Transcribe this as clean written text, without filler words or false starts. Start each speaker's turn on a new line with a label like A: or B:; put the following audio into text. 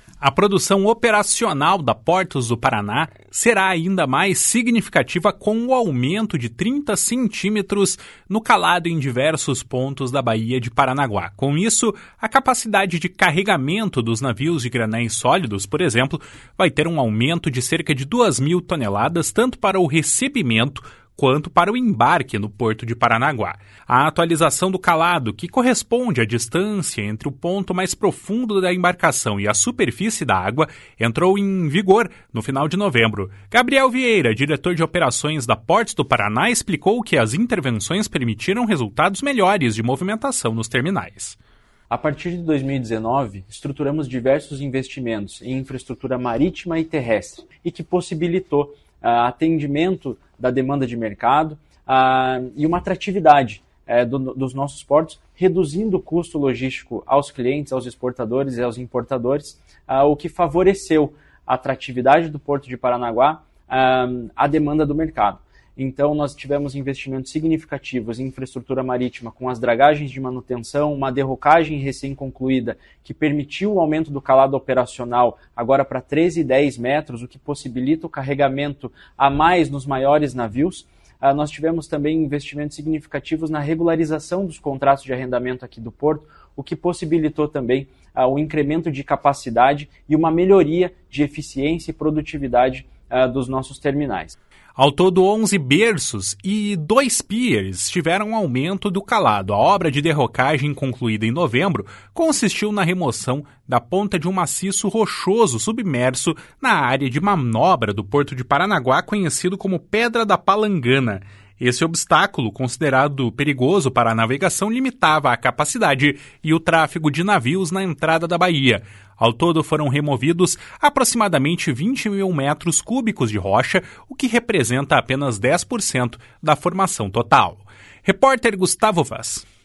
A: A produção operacional da Portos do Paraná será ainda mais significativa com o aumento de 30 centímetros no calado em diversos pontos da Baía de Paranaguá. Com isso, a capacidade de carregamento dos navios de granéis sólidos, por exemplo, vai ter um aumento de cerca de 2.000 toneladas, tanto para o recebimento quanto para o embarque no Porto de Paranaguá. A atualização do calado, que corresponde à distância entre o ponto mais profundo da embarcação e a superfície da água, entrou em vigor no final de novembro. Gabriel Vieira, diretor de operações da Portos do Paraná, explicou que as intervenções permitiram resultados melhores de movimentação nos terminais.
B: A partir de 2019, estruturamos diversos investimentos em infraestrutura marítima e terrestre e que possibilitou atendimento da demanda de mercado e uma atratividade dos nossos portos, reduzindo o custo logístico aos clientes, aos exportadores e aos importadores, o que favoreceu a atratividade do Porto de Paranaguá à demanda do mercado. Então, nós tivemos investimentos significativos em infraestrutura marítima, com as dragagens de manutenção, uma derrocagem recém-concluída que permitiu o aumento do calado operacional agora para 13,10 metros, o que possibilita o carregamento a mais nos maiores navios. Nós tivemos também investimentos significativos na regularização dos contratos de arrendamento aqui do Porto, o que possibilitou também o incremento de capacidade e uma melhoria de eficiência e produtividade dos nossos terminais.
A: Ao todo, 11 berços e 2 piers tiveram aumento do calado. A obra de derrocagem, concluída em novembro, consistiu na remoção da ponta de um maciço rochoso submerso na área de manobra do Porto de Paranaguá, conhecido como Pedra da Palangana. Esse obstáculo, considerado perigoso para a navegação, limitava a capacidade e o tráfego de navios na entrada da baía. Ao todo foram removidos aproximadamente 20.000 metros cúbicos de rocha, o que representa apenas 10% da formação total. Repórter Gustavo Vaz.